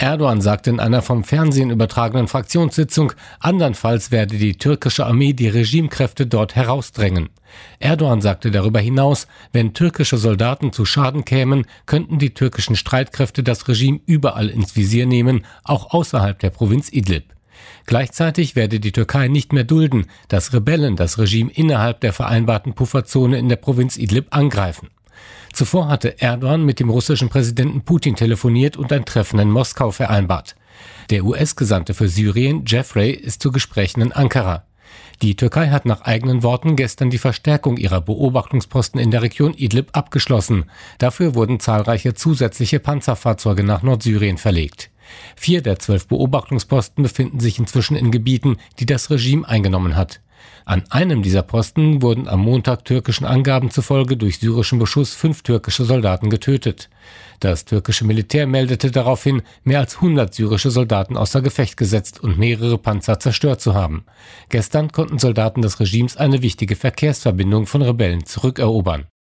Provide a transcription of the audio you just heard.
Erdogan sagte in einer vom Fernsehen übertragenen Fraktionssitzung, andernfalls werde die türkische Armee die Regimekräfte dort herausdrängen. Erdogan sagte darüber hinaus, wenn türkische Soldaten zu Schaden kämen, könnten die türkischen Streitkräfte das Regime überall ins Visier nehmen, auch außerhalb der Provinz Idlib. Gleichzeitig werde die Türkei nicht mehr dulden, dass Rebellen das Regime innerhalb der vereinbarten Pufferzone in der Provinz Idlib angreifen. Zuvor hatte Erdogan mit dem russischen Präsidenten Putin telefoniert und ein Treffen in Moskau vereinbart. Der US-Gesandte für Syrien, Jeffrey, ist zu Gesprächen in Ankara. Die Türkei hat nach eigenen Worten gestern die Verstärkung ihrer Beobachtungsposten in der Region Idlib abgeschlossen. Dafür wurden zahlreiche zusätzliche Panzerfahrzeuge nach Nordsyrien verlegt. 4 der 12 Beobachtungsposten befinden sich inzwischen in Gebieten, die das Regime eingenommen hat. An einem dieser Posten wurden am Montag türkischen Angaben zufolge durch syrischen Beschuss 5 türkische Soldaten getötet. Das türkische Militär meldete daraufhin, mehr als 100 syrische Soldaten außer Gefecht gesetzt und mehrere Panzer zerstört zu haben. Gestern konnten Soldaten des Regimes eine wichtige Verkehrsverbindung von Rebellen zurückerobern.